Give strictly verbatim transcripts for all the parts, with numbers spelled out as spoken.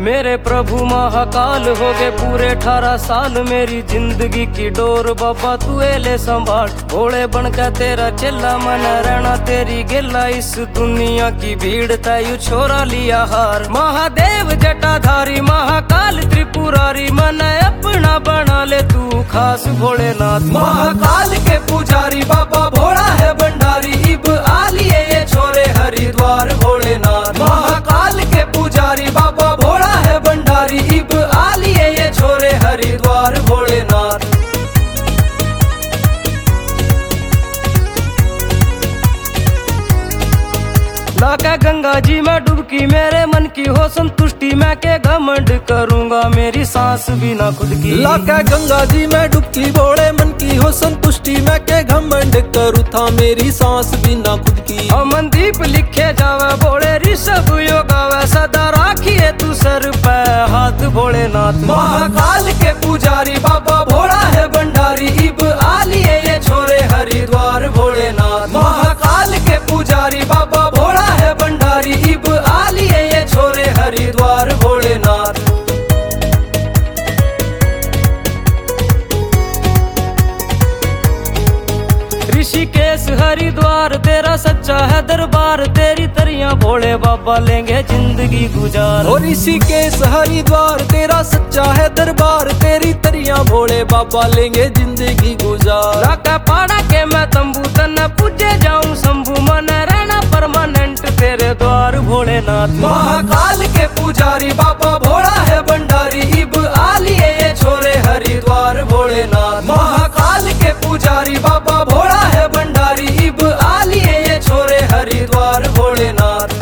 मेरे प्रभु महाकाल हो गए पूरे अठारह साल, मेरी जिंदगी की डोर बाबा तू ले संभाल। भोले बन के तेरा चेला मन रहना तेरी गिला, इस दुनिया की भीड़ तयू छोरा लिया हार। महादेव जटाधारी महाकाल त्रिपुरारी, मन अपना बना ले तू खास भोलेनाथ। महाकाल के पुजारी बाबा भोला है भंडारी, इब आ लिए ये छोरे हरिद्वार भोलेनाथ। महाकाल के पुजारी बाबा भोला है भंडारी, इब आ लिए ये छोरे हरिद्वार भोलेनाथ। लाके गंगा जी में डुबकी मेरे मन की हो संतुष्टि, मैं के घमंड करूंगा मेरी सांस बिना खुद की। लाके गंगा जी में डुबकी भोले मन की हो संतुष्टि, मैं के घमंड करूँ था मेरी सांस बिना खुद की। अमनदीप लिखे जावे भोले ऋषभ योगावे, सदा राखिए तू सर पे हाथ भोलेनाथ। महाकाल के पुजारी बाबा भोला है भंडारी, इब आ लिए ये छोरे हरिद्वार भोलेनाथ। महाकाल के पुजारी बाबा भोला है भंडारी, इब आ लिए ये छोरे हरिद्वार भोलेनाथ। ऋषिकेश हरिद्वार तेरा सच्चा है दरबार, तेरी तरियां भोले बाबा लेंगे जिंदगी गुजार। और ऋषिकेश हरिद्वार तेरा सच्चा है दरबार, तेरी तरियां भोले बाबा लेंगे जिंदगी गुजार। लाका पाड़ा के मैं तंबू तन पूजे जाऊं शंभू, मन रहना परमानेंट तेरे द्वार भोलेनाथ। महाकाल के पुजारी बाबा भोला है भंडारी, इब आ लिए ये छोरे हरिद्वार भोलेनाथ। महाकाल के पुजारी बाबा भोला है भंडारी, इब आ लिए ये छोरे हरिद्वार भोलेनाथ।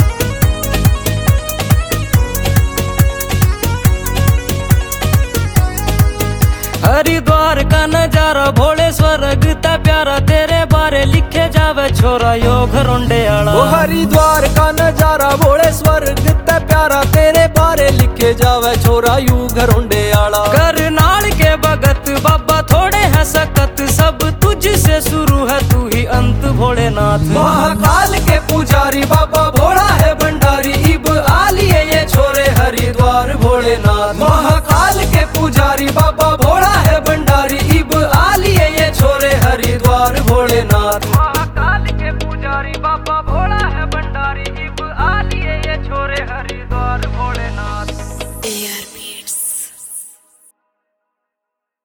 हरिद्वार का नजारा भोले स्वर्ग ता प्यारा, तेरे बारे लिखे जावे छोरा योग रोंडे आला। ओ हरिद्वार का नजारा भोले स्वर्ग ते प्यारा, तेरे बारे लिखे जावे छोरा यू घरोंडे आला। करनाल के भगत बाबा थोड़े है सकत, सब तुझसे शुरू है तू ही अंत भोलेनाथ। महाकाल के पुजारी बाबा